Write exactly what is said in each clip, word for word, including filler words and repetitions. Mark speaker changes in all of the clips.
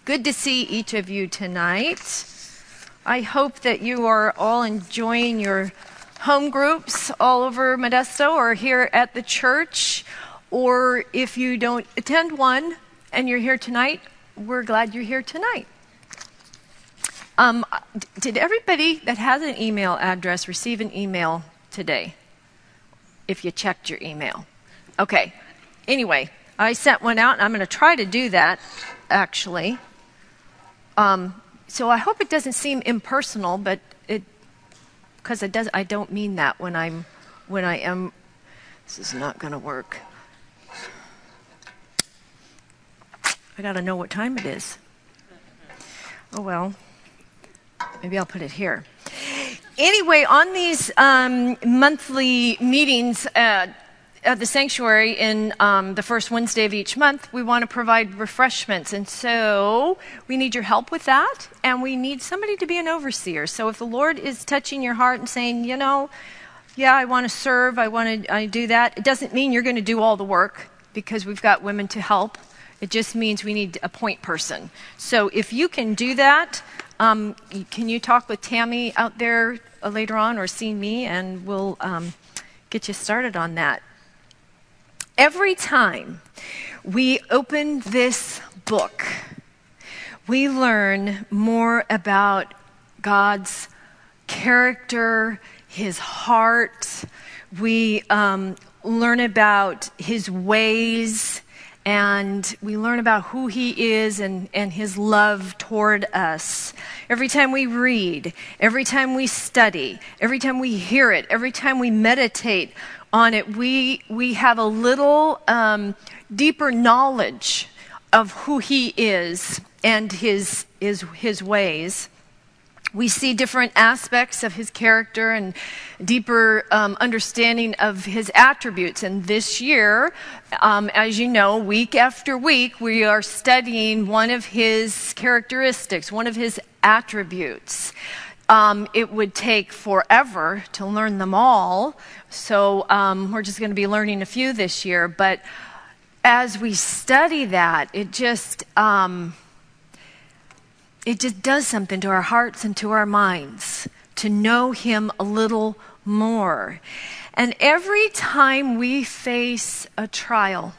Speaker 1: good to see each of you tonight. I hope that you are all enjoying your home groups all over Modesto or here at the church. Or if you don't attend one and you're here tonight, we're glad you're here tonight. Um, did everybody that has an email address receive an email today? If you checked your email. Okay. Anyway, I sent one out, and I'm going to try to do that, actually. Um, so I hope it doesn't seem impersonal, but it, because it does. I don't mean that when I'm, when I am. This is not going to work. I got to know what time it is. Oh well. Maybe I'll put it here. Anyway, on these um, monthly meetings at, at the sanctuary in um, the first Wednesday of each month, we want to provide refreshments. And so we need your help with that, and we need somebody to be an overseer. So if the Lord is touching your heart and saying, you know, yeah, I want to serve, I want to I do that, it doesn't mean you're going to do all the work because we've got women to help. It just means we need a point person. So if you can do that, um, can you talk with Tammy out there uh, later on or see me, and we'll um, get you started on that. Every time we open this book, we learn more about God's character, his heart. We um, learn about his ways, and we learn about who he is and, and his love toward us. Every time we read, every time we study, every time we hear it, every time we meditate on it, we we have a little um, deeper knowledge of who he is and his, his, his ways. We see different aspects of his character and deeper um, understanding of his attributes. And this year, um, as you know, week after week, we are studying one of his characteristics, one of his attributes. Um, it would take forever to learn them all, so um, we're just going to be learning a few this year. But as we study that, it just... Um, It just does something to our hearts and to our minds to know him a little more. And every time we face a trial,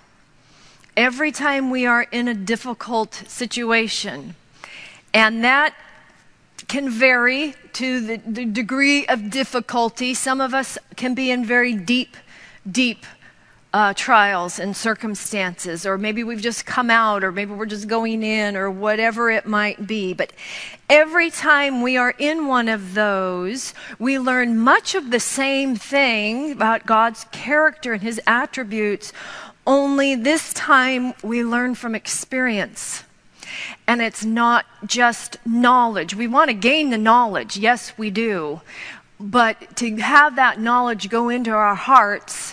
Speaker 1: every time we are in a difficult situation, and that can vary to the, the degree of difficulty. Some of us can be in very deep, deep Uh, trials and circumstances, or maybe we've just come out, or maybe we're just going in, or whatever it might be. But every time we are in one of those, we learn much of the same thing about God's character and his attributes, only this time we learn from experience. And it's not just knowledge. We want to gain the knowledge, yes we do, but to have that knowledge go into our hearts,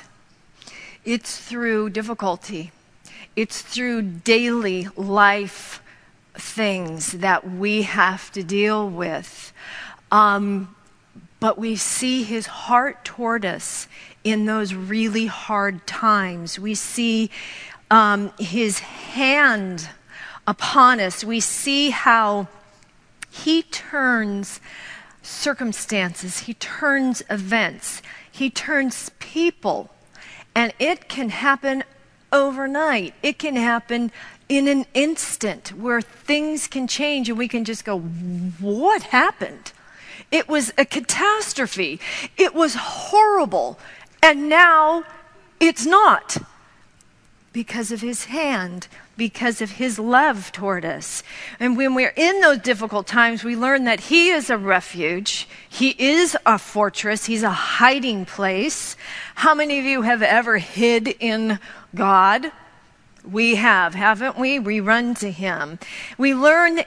Speaker 1: it's through difficulty. It's through daily life things that we have to deal with. Um, but we see his heart toward us in those really hard times. We see um, his hand upon us. We see how he turns circumstances. He turns events. He turns people. And it can happen overnight. It can happen in an instant where things can change and we can just go, what happened? It was a catastrophe. It was horrible. And now it's not. Because of his hand, because of his love toward us. And when we're in those difficult times, we learn that he is a refuge. He is a fortress. He's a hiding place. How many of you have ever hid in God? We have, haven't we? We run to him. We learn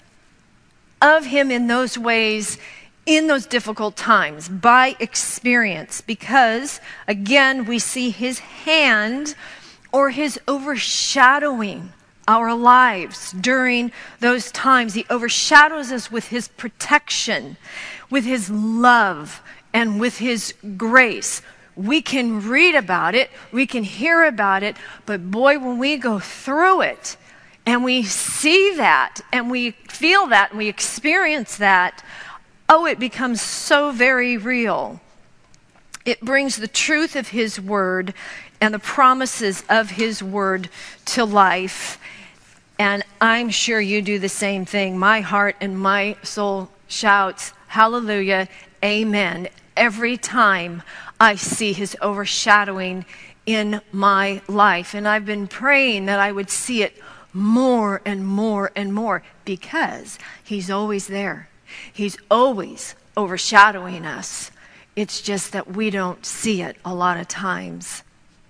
Speaker 1: of him in those ways, in those difficult times, by experience. Because, again, we see his hand or his overshadowing our lives during those times. He overshadows us with his protection, with his love, and with his grace. We can read about it, we can hear about it, but boy, when we go through it, and we see that, and we feel that, and we experience that, oh, it becomes so very real. It brings the truth of his word and the promises of his word to life. And I'm sure you do the same thing. My heart and my soul shouts, hallelujah, amen, every time I see his overshadowing in my life. And I've been praying that I would see it more and more and more, because he's always there. He's always overshadowing us. It's just that we don't see it a lot of times.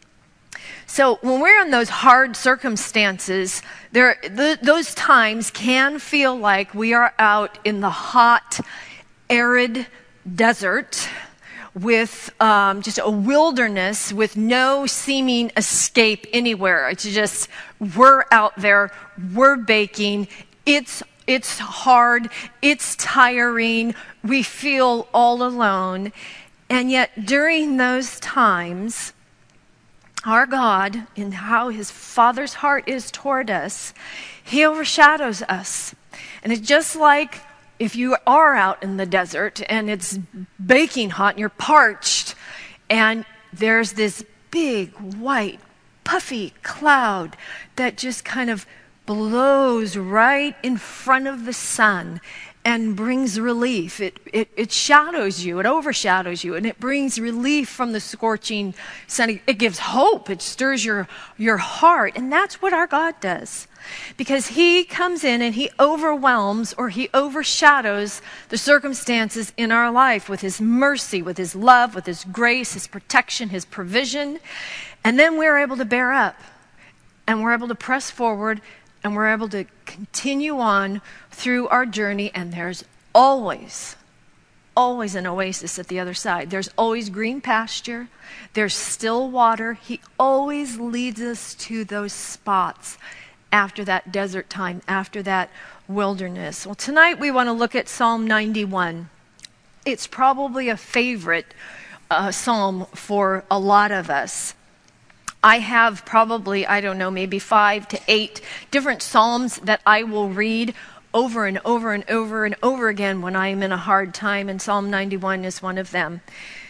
Speaker 1: So when we're in those hard circumstances, there, th- those times can feel like we are out in the hot, arid desert with um, just a wilderness with no seeming escape anywhere. It's just, we're out there, we're baking, it's It's hard, it's tiring, we feel all alone. And yet during those times, our God, in how his Father's heart is toward us, he overshadows us. And it's just like if you are out in the desert and it's baking hot and you're parched, and there's this big, white, puffy cloud that just kind of blows right in front of the sun and brings relief. It, it it shadows you, it overshadows you, and it brings relief from the scorching sun. It gives hope, it stirs your, your heart, and that's what our God does. Because he comes in and he overwhelms, or he overshadows the circumstances in our life with his mercy, with his love, with his grace, his protection, his provision. And then we're able to bear up, and we're able to press forward, and we're able to continue on through our journey. And there's always, always an oasis at the other side. There's always green pasture. There's still water. He always leads us to those spots after that desert time, after that wilderness. Well, tonight we want to look at Psalm ninety-one. It's probably a favorite uh, psalm for a lot of us. I have probably, I don't know, maybe five to eight different psalms that I will read over and over and over and over again when I am in a hard time, and Psalm ninety-one is one of them.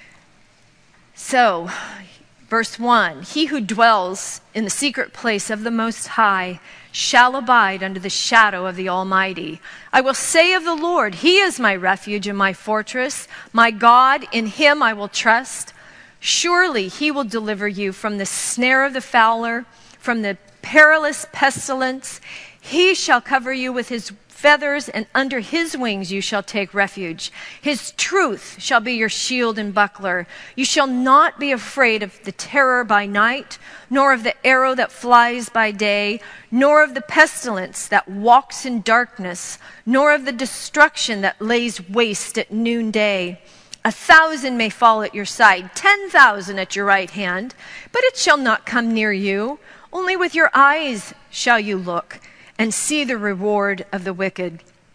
Speaker 1: So, verse one, he who dwells in the secret place of the Most High shall abide under the shadow of the Almighty. I will say of the Lord, he is my refuge and my fortress, my God, in him I will trust. Surely he will deliver you from the snare of the fowler, from the perilous pestilence. He shall cover you with his feathers, and under his wings you shall take refuge. His truth shall be your shield and buckler. You shall not be afraid of the terror by night, nor of the arrow that flies by day, nor of the pestilence that walks in darkness, nor of the destruction that lays waste at noonday. A thousand may fall at your side, ten thousand at your right hand, but it shall not come near you. Only with your eyes shall you look and see the reward of the wicked.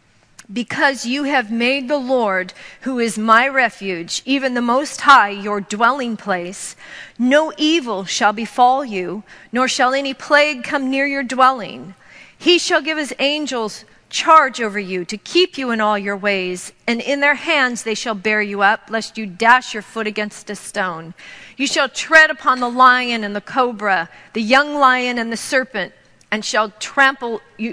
Speaker 1: Because you have made the Lord, who is my refuge, even the Most High, your dwelling place, no evil shall befall you, nor shall any plague come near your dwelling. He shall give his angels charge over you to keep you in all your ways, and in their hands they shall bear you up, lest you dash your foot against a stone. You shall tread upon the lion and the cobra, the young lion and the serpent, and shall trample you,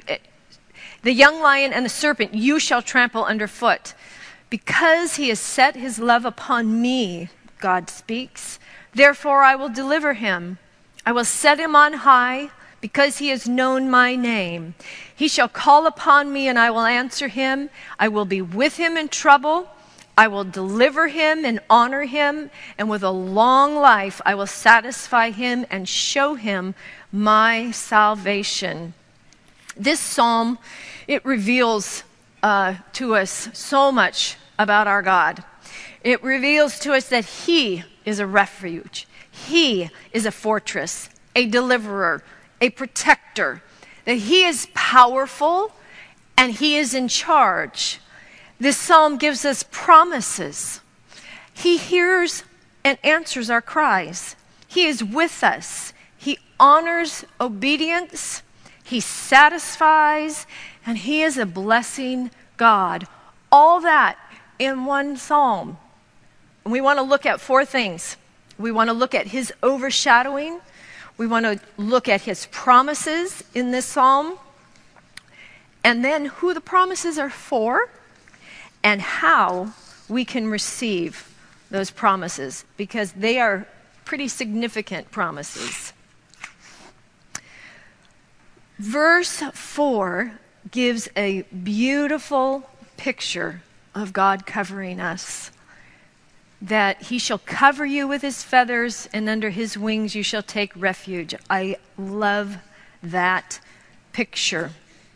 Speaker 1: the young lion and the serpent you shall trample underfoot. Because he has set his love upon me, God speaks, therefore I will deliver him. I will set him on high, because he has known my name. He shall call upon me, and I will answer him. I will be with him in trouble. I will deliver him and honor him, and with a long life I will satisfy him and show him my salvation. This psalm, it reveals uh, to us so much about our God. It reveals to us that he is a refuge. He is a fortress, a deliverer, a protector, that he is powerful and he is in charge. This psalm gives us promises. He hears and answers our cries. He is with us. He honors obedience. He satisfies, and he is a blessing God. All that in one psalm. And we want to look at four things. We want to look at his overshadowing. We want to look at his promises in this psalm. And then who the promises are for and how we can receive those promises, because they are pretty significant promises. Verse four gives a beautiful picture of God covering us. That he shall cover you with his feathers, and under his wings you shall take refuge. I love that picture.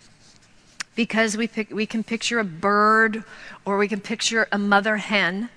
Speaker 1: Because we pick, we can picture a bird, or we can picture a mother hen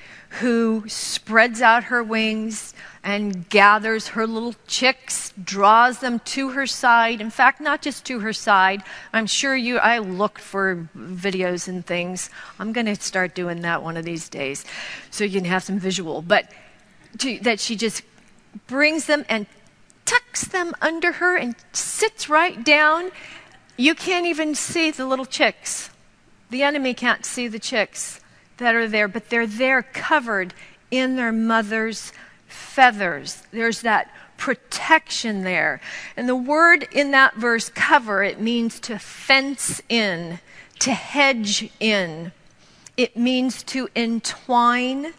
Speaker 1: who spreads out her wings and gathers her little chicks, draws them to her side. In fact, not just to her side. I'm sure you, I looked for videos and things. I'm going to start doing that one of these days so you can have some visual. But to, that she just brings them and tucks them under her and sits right down. You can't even see the little chicks. The enemy can't see the chicks that are there, but they're there covered in their mother's feathers. There's that protection there. And the word in that verse, cover, it means to fence in, to hedge in. It means to entwine,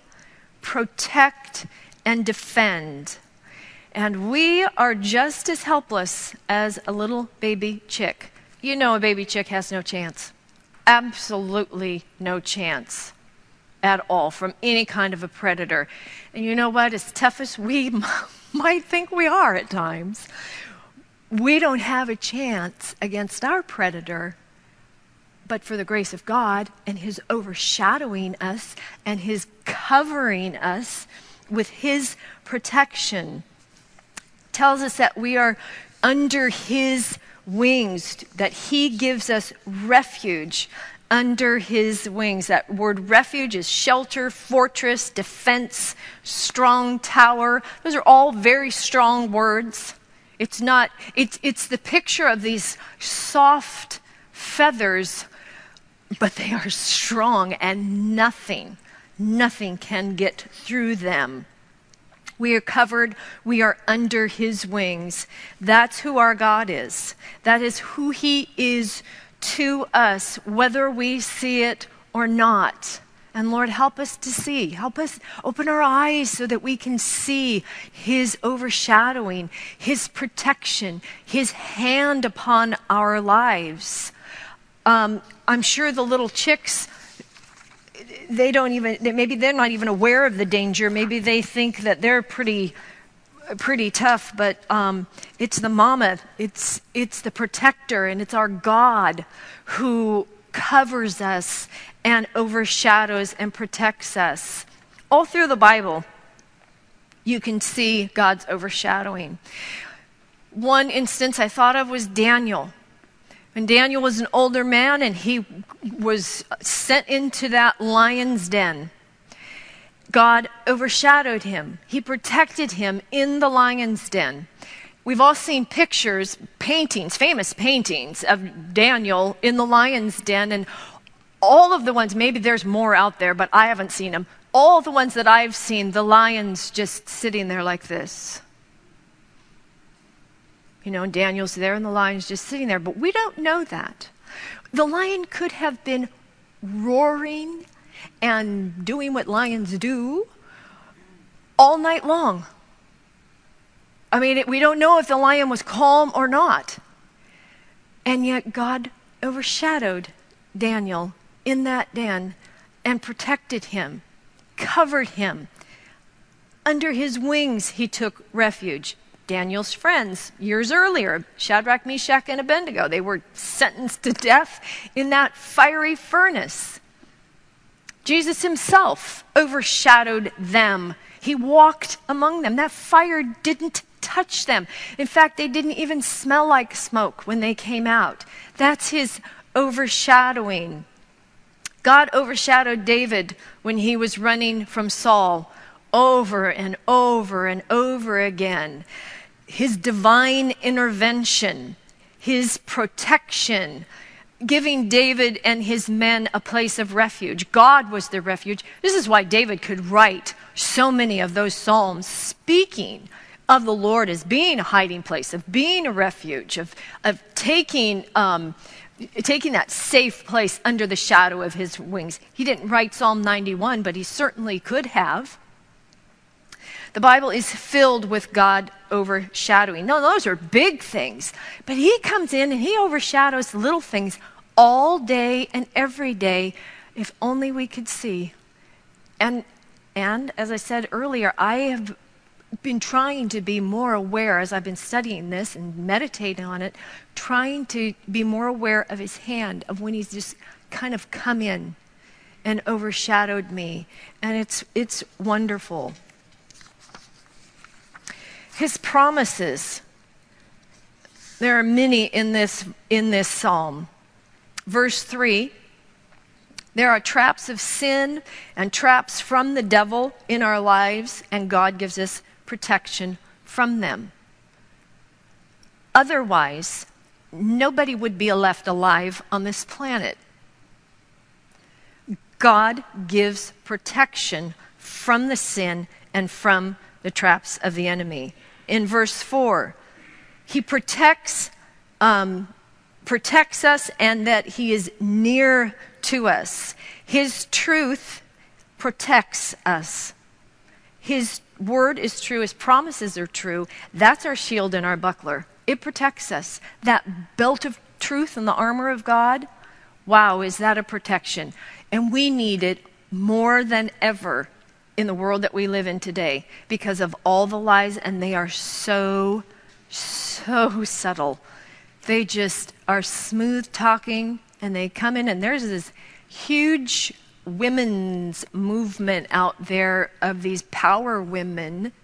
Speaker 1: protect, and defend. And we are just as helpless as a little baby chick. You know a baby chick has no chance. Absolutely no chance at all from any kind of a predator. And you know what? As tough as we m- might think we are at times, we don't have a chance against our predator, but for the grace of God and his overshadowing us and his covering us with his protection tells us that we are under his wings, that he gives us refuge under his wings. That word refuge is shelter, fortress, defense, strong tower. Those are all very strong words. It's not, it's, it's the picture of these soft feathers, but they are strong and nothing, nothing can get through them. We are covered. We are under his wings. That's who our God is. That is who he is to us, whether we see it or not. And Lord, help us to see. Help us open our eyes so that we can see his overshadowing, his protection, his hand upon our lives. Um, I'm sure the little chicks, they don't even, maybe they're not even aware of the danger. Maybe they think that they're pretty pretty tough, but um, it's the mama, it's it's the protector, and it's our God who covers us and overshadows and protects us. All through the Bible, you can see God's overshadowing. One instance I thought of was Daniel. When Daniel was an older man and he was sent into that lion's den, God overshadowed him. He protected him in the lion's den. We've all seen pictures, paintings, famous paintings of Daniel in the lion's den, and all of the ones, maybe there's more out there, but I haven't seen them. All the ones that I've seen, the lion's just sitting there like this. You know, and Daniel's there and the lion's just sitting there, but we don't know that. The lion could have been roaring and doing what lions do all night long. I mean, it, we don't know if the lion was calm or not. And yet God overshadowed Daniel in that den and protected him, covered him. Under his wings he took refuge. Daniel's friends, years earlier, Shadrach, Meshach, and Abednego, they were sentenced to death in that fiery furnace. Jesus himself overshadowed them. He walked among them. That fire didn't touch them. In fact, they didn't even smell like smoke when they came out. That's his overshadowing. God overshadowed David when he was running from Saul over and over and over again. His divine intervention, his protection, giving David and his men a place of refuge. God was their refuge. This is why David could write so many of those psalms speaking of the Lord as being a hiding place, of being a refuge, of, of taking, um, taking that safe place under the shadow of his wings. He didn't write Psalm ninety-one, but he certainly could have. The Bible is filled with God overshadowing. No, those are big things. But he comes in and he overshadows little things all day and every day, if only we could see. And, and as I said earlier, I have been trying to be more aware as I've been studying this and meditating on it, trying to be more aware of his hand, of when he's just kind of come in and overshadowed me. And it's it's wonderful. His promises, there are many in this in this psalm. Verse three, there are traps of sin and traps from the devil in our lives, and God gives us protection from them. Otherwise, nobody would be left alive on this planet. God gives protection from the sin and from the traps of the enemy. In verse four, he protects um, protects us, and that he is near to us. His truth protects us. His word is true. His promises are true. That's our shield and our buckler. It protects us. That belt of truth and the armor of God, wow, is that a protection? And we need it more than ever in the world that we live in today because of all the lies, and they are so, so subtle. They just are smooth talking, and they come in, and there's this huge women's movement out there of these power women,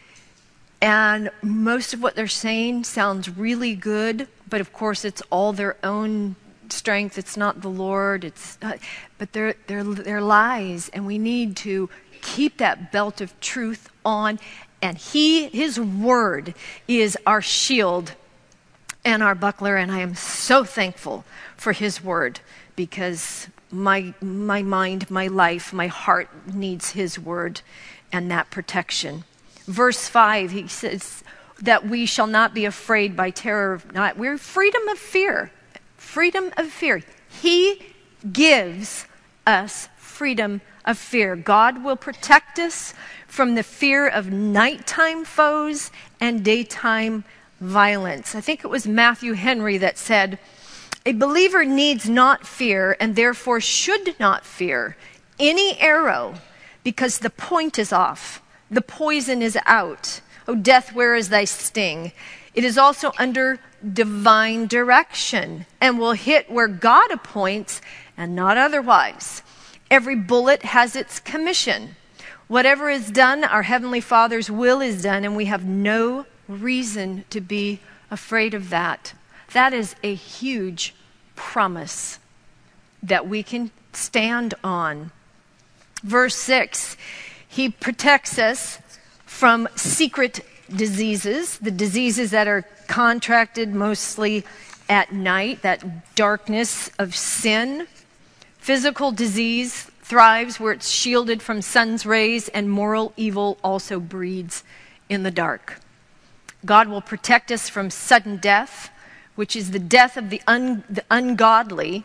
Speaker 1: and most of what they're saying sounds really good, but of course it's all their own strength. It's not the Lord. It's not, but they're they're they're lies, and we need to keep that belt of truth on. And He, His word, is our shield and our buckler. And I am so thankful for His word, because my my mind, my life, my heart needs His word and that protection. Verse five, he says that we shall not be afraid by terror of night. We're freedom of fear. Freedom of fear. He gives us freedom of fear. God will protect us from the fear of nighttime foes and daytime violence. I think it was Matthew Henry that said, "A believer needs not fear, and therefore should not fear any arrow, because the point is off. The poison is out. O death, where is thy sting? It is also under divine direction, and will hit where God appoints and not otherwise. Every bullet has its commission. Whatever is done, our Heavenly Father's will is done, and we have no reason to be afraid of that." That is a huge promise that we can stand on. Verse six, He protects us from secret diseases, the diseases that are contracted mostly at night, that darkness of sin. Physical disease thrives where it's shielded from sun's rays, and moral evil also breeds in the dark. God will protect us from sudden death, which is the death of the, un, the ungodly.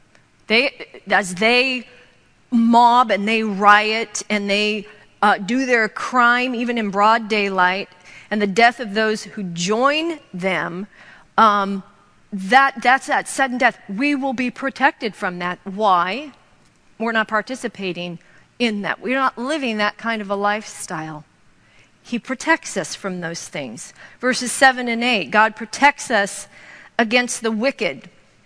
Speaker 1: They, as they mob and they riot and they uh, do their crime even in broad daylight, and the death of those who join them, um, that that's that sudden death. We will be protected from that. Why? We're not participating in that. We're not living that kind of a lifestyle. He protects us from those things. Verses seven and eight, God protects us against the wicked.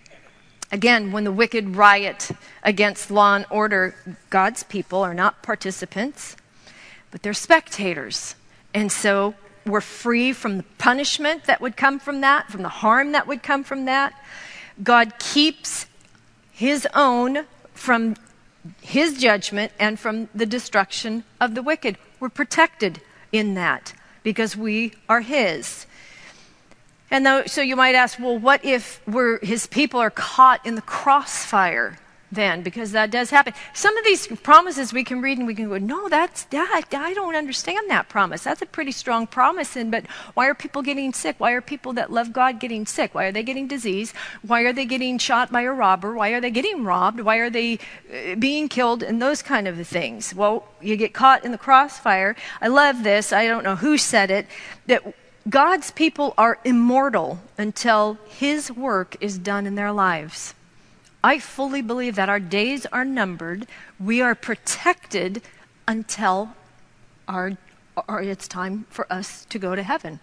Speaker 1: Again, when the wicked riot against law and order, God's people are not participants, but they're spectators. And so we're free from the punishment that would come from that, from the harm that would come from that. God keeps His own from His judgment and from the destruction of the wicked. We're protected in that because we are His. And though, so you might ask, well, what if we're, his people are caught in the crossfire then? Because that does happen. Some of these promises we can read and we can go, no, that's that. I don't understand that promise. That's a pretty strong promise. And but why are people getting sick? Why are people that love God getting sick? Why are they getting disease? Why are they getting shot by a robber? Why are they getting robbed? Why are they uh, being killed? And those kind of things. Well, you get caught in the crossfire. I love this. I don't know who said it, that God's people are immortal until his work is done in their lives. I fully believe that our days are numbered. We are protected until our, our, it's time for us to go to heaven.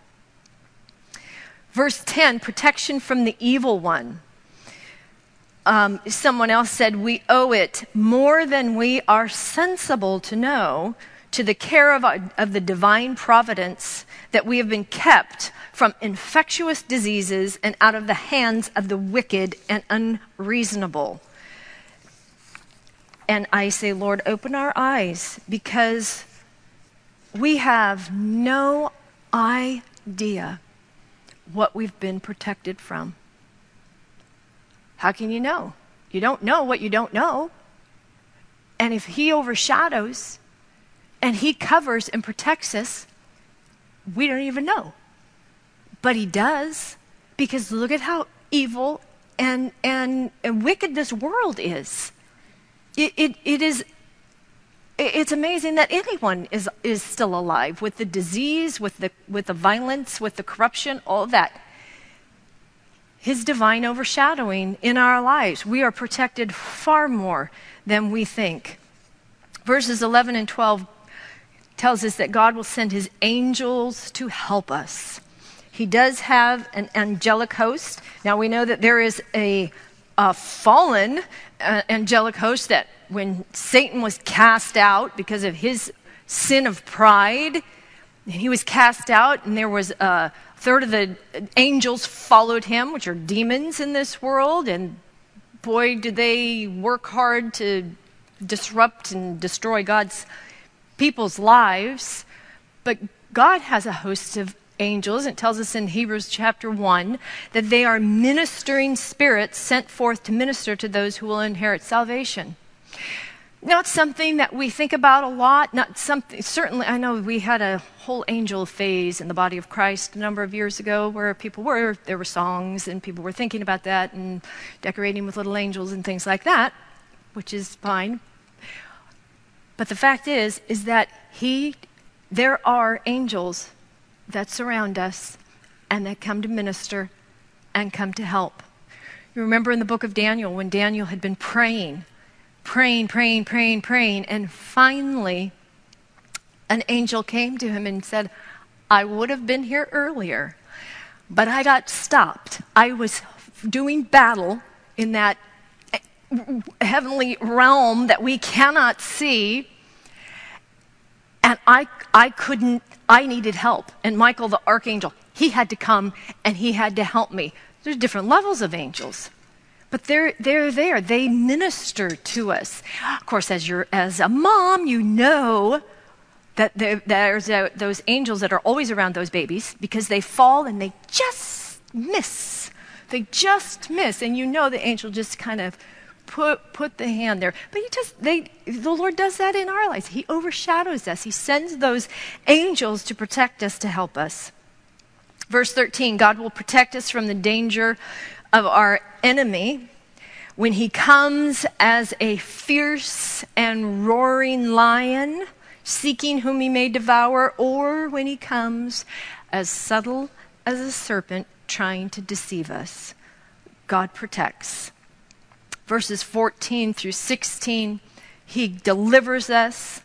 Speaker 1: Verse ten, protection from the evil one. Um, someone else said, we owe it more than we are sensible to know to the care of, our, of the divine providence that we have been kept from infectious diseases and out of the hands of the wicked and unreasonable. And I say, Lord, open our eyes, because we have no idea what we've been protected from. How can you know? You don't know what you don't know. And if he overshadows and he covers and protects us, we don't even know. But he does, because look at how evil and, and, and wicked this world is. It, it, it is, it's amazing that anyone is, is still alive with the disease, with the, with the violence, with the corruption, all of that. His divine overshadowing in our lives. We are protected far more than we think. Verses eleven and twelve tells us that God will send his angels to help us. He does have an angelic host. Now we know that there is a, a fallen uh, angelic host that when Satan was cast out because of his sin of pride, he was cast out, and there was a third of the angels followed him, which are demons in this world, and boy, did they work hard to disrupt and destroy God's people's lives. But God has a host of angels. It tells us in Hebrews chapter one that they are ministering spirits sent forth to minister to those who will inherit salvation. Not something that we think about a lot, not something, certainly, I know we had a whole angel phase in the body of Christ a number of years ago where people were, there were songs and people were thinking about that and decorating with little angels and things like that, which is fine. But the fact is, is that he, there are angels that surround us and that come to minister and come to help. You remember in the book of Daniel when Daniel had been praying, praying, praying, praying, praying, and finally an angel came to him and said, I would have been here earlier, but I got stopped. I was doing battle in that heavenly realm that we cannot see, and I I couldn't, I needed help. And Michael the archangel, he had to come and he had to help me. There's different levels of angels. But they're they're there. They minister to us. Of course, as you're as a mom, you know that there, there's a, those angels that are always around those babies because they fall and they just miss. They just miss, and you know the angel just kind of put put the hand there. But he just they the Lord does that in our lives. He overshadows us. He sends those angels to protect us, to help us. Verse thirteen, God will protect us from the danger of our enemy when he comes as a fierce and roaring lion, seeking whom he may devour, or when he comes as subtle as a serpent trying to deceive us. God protects. Verses fourteen through sixteen, he delivers us.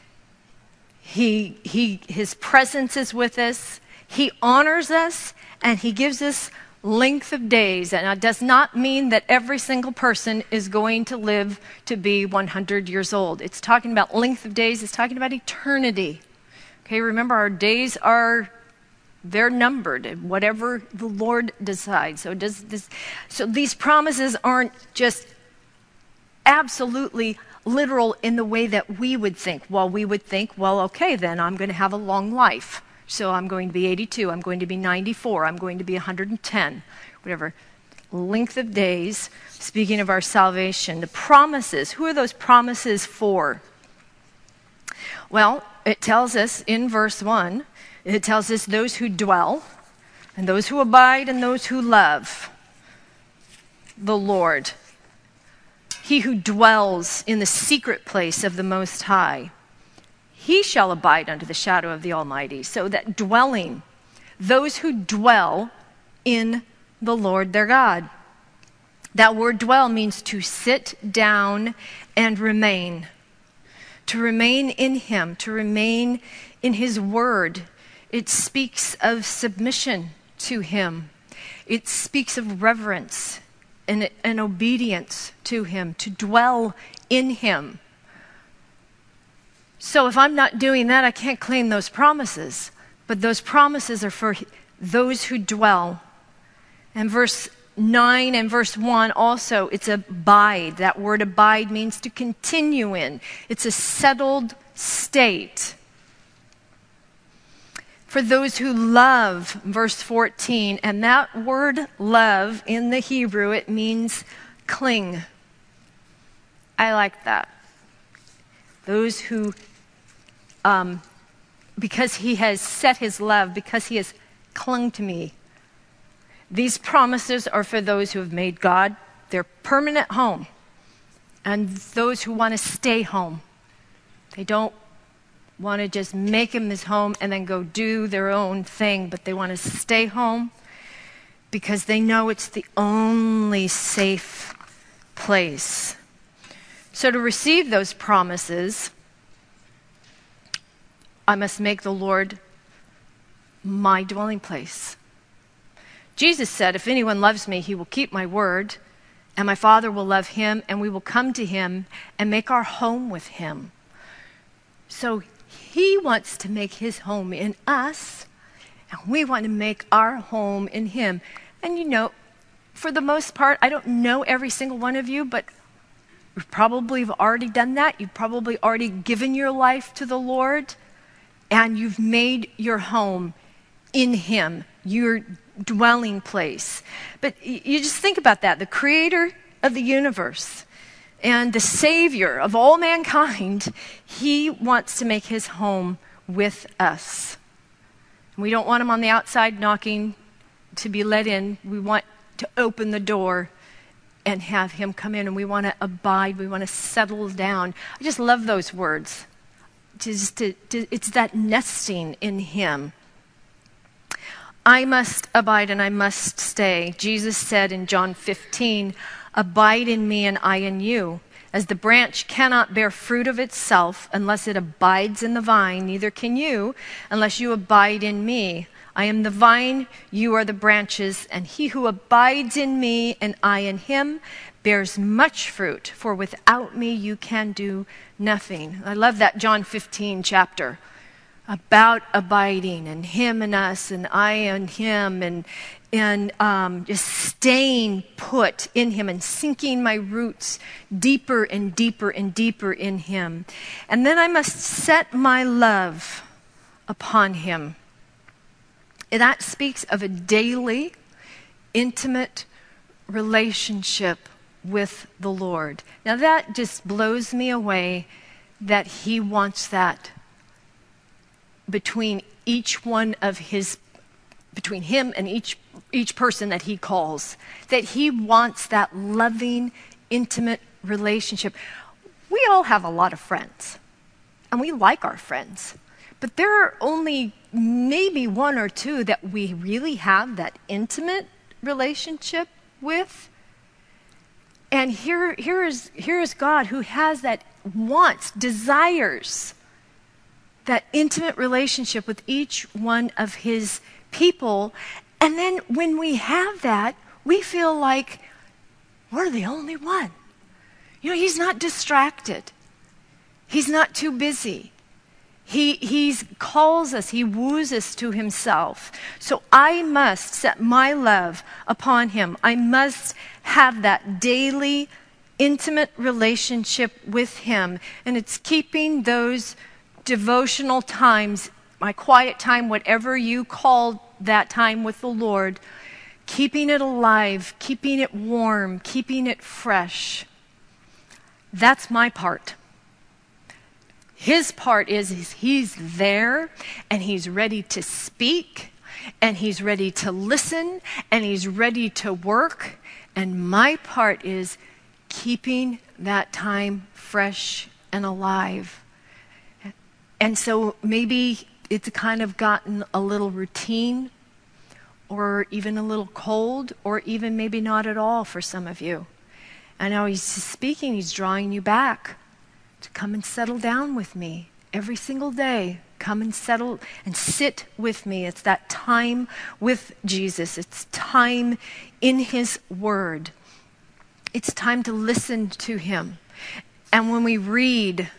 Speaker 1: He, he, his presence is with us. He honors us, and he gives us length of days. And it does not mean that every single person is going to live to be one hundred years old. It's talking about length of days. It's talking about eternity. Okay, remember our days are, they're numbered, whatever the Lord decides. So does this, so these promises aren't just absolutely literal in the way that we would think. Well, we would think, well, okay, then I'm going to have a long life. So I'm going to be eighty-two, I'm going to be ninety-four, I'm going to be one hundred ten, whatever length of days. Speaking of our salvation, the promises, who are those promises for? Well, it tells us in verse one, it tells us those who dwell, and those who abide, and those who love the Lord. He who dwells in the secret place of the Most High, he shall abide under the shadow of the Almighty. So that dwelling, those who dwell in the Lord their God. That word dwell means to sit down and remain. To remain in him, to remain in his word. It speaks of submission to him. It speaks of reverence and, and obedience to him, to dwell in him. So if I'm not doing that, I can't claim those promises. But those promises are for those who dwell. And verse nine and verse one also, it's abide. That word abide means to continue in. It's a settled state. For those who love, verse fourteen, and that word love in the Hebrew, it means cling. I like that. Those who, um, because he has set his love, because he has clung to me. These promises are for those who have made God their permanent home, and those who want to stay home. They don't want to just make him his home and then go do their own thing, but they want to stay home because they know it's the only safe place. So to receive those promises, I must make the Lord my dwelling place. Jesus said, if anyone loves me, he will keep my word, and my Father will love him, and we will come to him and make our home with him. So he wants to make his home in us, and we want to make our home in him. And you know, for the most part, I don't know every single one of you, but you probably have already done that. You've probably already given your life to the Lord, and you've made your home in him, your dwelling place. But you just think about that. The creator of the universe and the savior of all mankind, he wants to make his home with us. We don't want him on the outside knocking to be let in. We want to open the door and have him come in, and we want to abide. We want to settle down. I just love those words. Just to, to, it's that nesting in him. I must abide and I must stay. Jesus said in John fifteen, abide in me and I in you. As the branch cannot bear fruit of itself unless it abides in the vine, neither can you unless you abide in me. I am the vine, you are the branches, and he who abides in me and I in him bears much fruit, for without me you can do nothing. I love that John fifteen chapter about abiding and him and us and I and him, and and um, just staying put in him and sinking my roots deeper and deeper and deeper in him. And then I must set my love upon him. And that speaks of a daily, intimate relationship with the Lord. Now that just blows me away that he wants that between each one of his, between him and each each person that he calls, that he wants that loving, intimate relationship. We all have a lot of friends, and we like our friends, but there are only maybe one or two that we really have that intimate relationship with. And here, here is, here is God who has that, wants, desires that intimate relationship with each one of his people. And then when we have that, we feel like we're the only one. You know, he's not distracted. He's not too busy. He he's calls us, he woos us to himself. So I must set my love upon him. I must have that daily, intimate relationship with him. And it's keeping those devotional times my quiet time, whatever you call that time with the Lord, keeping it alive, keeping it warm, keeping it fresh. That's my part. His part is, is he's there and he's ready to speak and he's ready to listen and he's ready to work. And my part is keeping that time fresh and alive. And so maybe it's kind of gotten a little routine or even a little cold or even maybe not at all for some of you. And now he's speaking, he's drawing you back to come and settle down with me every single day. Come and settle and sit with me. It's that time with Jesus. It's time in his word. It's time to listen to him. And when we read,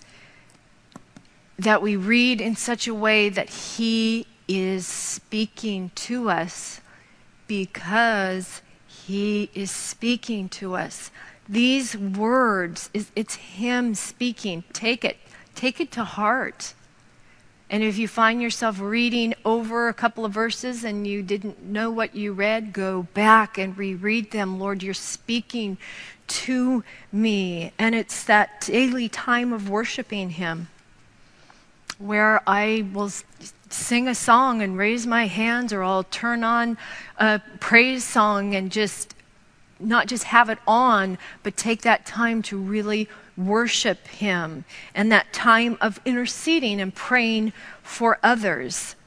Speaker 1: that we read in such a way that he is speaking to us because he is speaking to us. These words, it's him speaking. Take it. Take it to heart. And if you find yourself reading over a couple of verses and you didn't know what you read, go back and reread them. Lord, you're speaking to me. And it's that daily time of worshiping him where I will sing a song and raise my hands, or I'll turn on a praise song and just not just have it on, but take that time to really worship him, and that time of interceding and praying for others.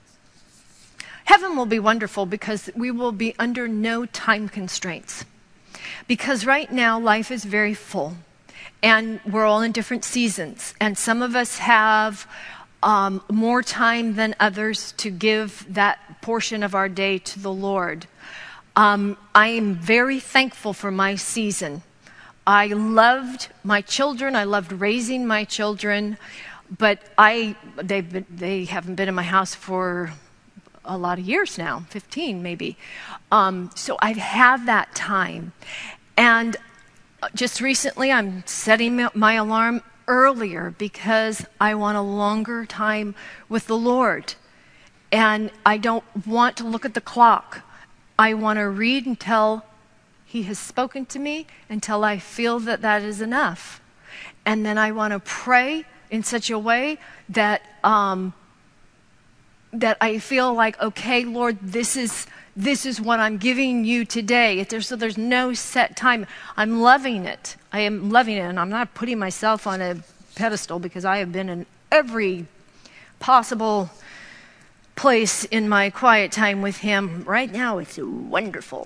Speaker 1: Heaven will be wonderful because we will be under no time constraints. Because right now life is very full and we're all in different seasons, and some of us have um, more time than others to give that portion of our day to the Lord. Um, I am very thankful for my season. I loved my children. I loved raising my children, but I they've been, they haven't been in my house for a lot of years now, fifteen maybe. Um, so I've had that time. And just recently I'm setting my alarm earlier because I want a longer time with the Lord. And I don't want to look at the clock. I want to read until he has spoken to me, until I feel that that is enough. And then I want to pray in such a way that um, that I feel like, okay, Lord, this is this is what I'm giving you today. There's, so there's no set time. I'm loving it. I am loving it, and I'm not putting myself on a pedestal because I have been in every possible place in my quiet time with him. Right now, it's wonderful.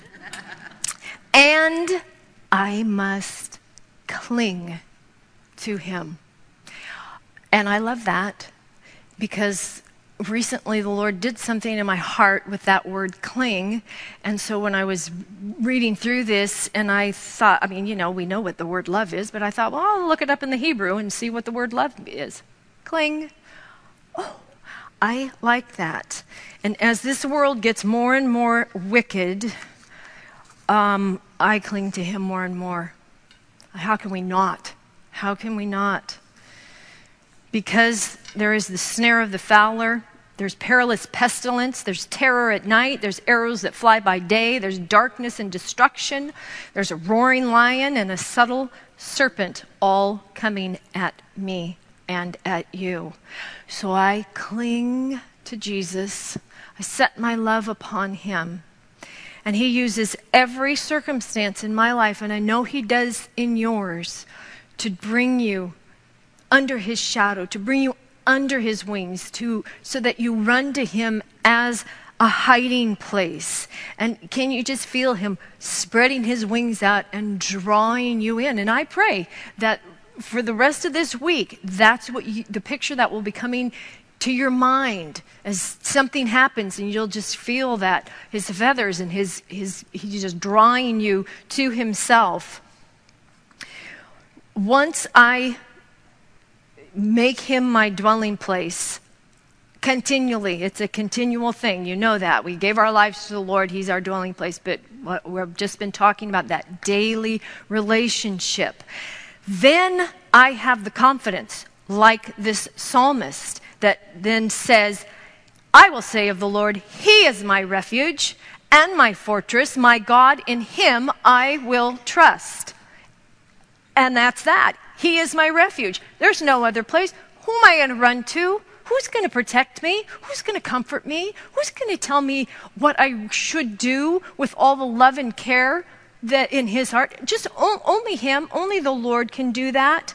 Speaker 1: And I must cling to him. And I love that because recently the Lord did something in my heart with that word cling. And so when I was reading through this and I thought, I mean, you know, we know what the word love is, but I thought, well, I'll look it up in the Hebrew and see what the word love is. Cling. Oh, I like that. And as this world gets more and more wicked, um, I cling to him more and more. How can we not? How can we not? Because there is the snare of the fowler, there's perilous pestilence, there's terror at night, there's arrows that fly by day, there's darkness and destruction, there's a roaring lion and a subtle serpent all coming at me and at you. So I cling to Jesus. I set my love upon him. And he uses every circumstance in my life, and I know he does in yours, to bring you under his shadow, to bring you under his wings, to so that you run to him as a hiding place. And can you just feel him spreading his wings out and drawing you in? And I pray that for the rest of this week, that's what you, the picture that will be coming to your mind as something happens, and you'll just feel that his feathers and his his he's just drawing you to himself. Once I make him my dwelling place continually, it's a continual thing, you know that. We gave our lives to the Lord, he's our dwelling place, but what we've just been talking about, that daily relationship. Then I have the confidence, like this psalmist, that then says, I will say of the Lord, he is my refuge and my fortress, my God, in him I will trust. And that's that. He is my refuge. There's no other place. Who am I going to run to? Who's going to protect me? Who's going to comfort me? Who's going to tell me what I should do with all the love and care that in his heart? Just o- only him, only the Lord can do that.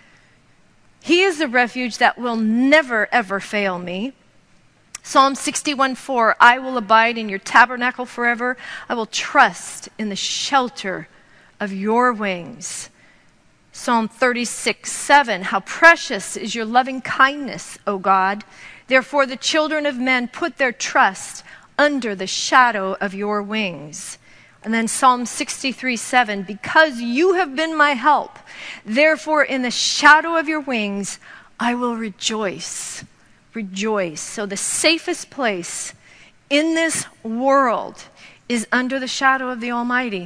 Speaker 1: He is the refuge that will never, ever fail me. Psalm sixty-one four, I will abide in your tabernacle forever. I will trust in the shelter of your wings. Psalm thirty-six seven, how precious is your loving kindness, O God. Therefore the children of men put their trust under the shadow of your wings. And then Psalm sixty-three seven, because you have been my help, therefore in the shadow of your wings I will rejoice. Rejoice. So the safest place in this world is under the shadow of the Almighty.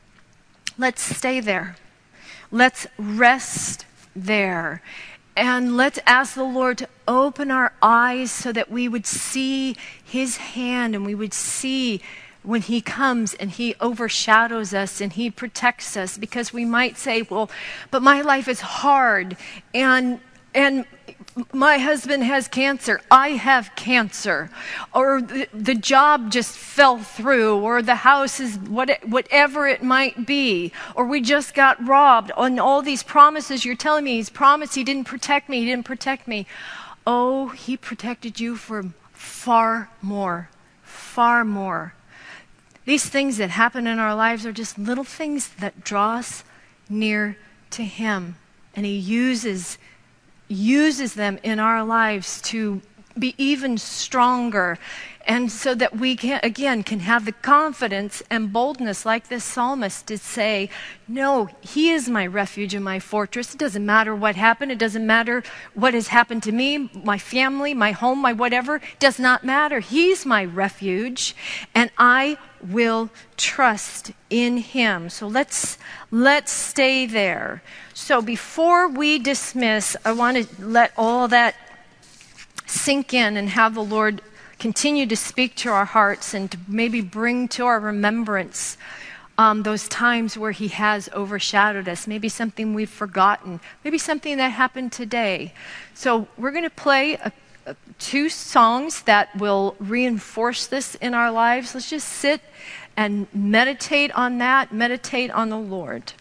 Speaker 1: Let's stay there. Let's rest there. And let's ask the Lord to open our eyes so that we would see his hand and we would see when he comes and he overshadows us and he protects us, because we might say, well, but my life is hard and and my husband has cancer, I have cancer, or the, the job just fell through, or the house is what, whatever it might be, or we just got robbed, and all these promises you're telling me, he's promised he didn't protect me, he didn't protect me. Oh, he protected you for far more, far more. These things that happen in our lives are just little things that draw us near to him, and he uses uses them in our lives to be even stronger, and so that we can again can have the confidence and boldness like this psalmist to say, no, he is my refuge and my fortress. It doesn't matter what happened, it doesn't matter what has happened to me, my family, my home, my whatever, it does not matter. He's my refuge and I will trust in him. So let's let's stay there. So before we dismiss, I want to let all that sink in and have the Lord continue to speak to our hearts and to maybe bring to our remembrance um, those times where he has overshadowed us, maybe something we've forgotten, maybe something that happened today. So we're going to play a, a, two songs that will reinforce this in our lives. Let's just sit and meditate on that, meditate on the Lord.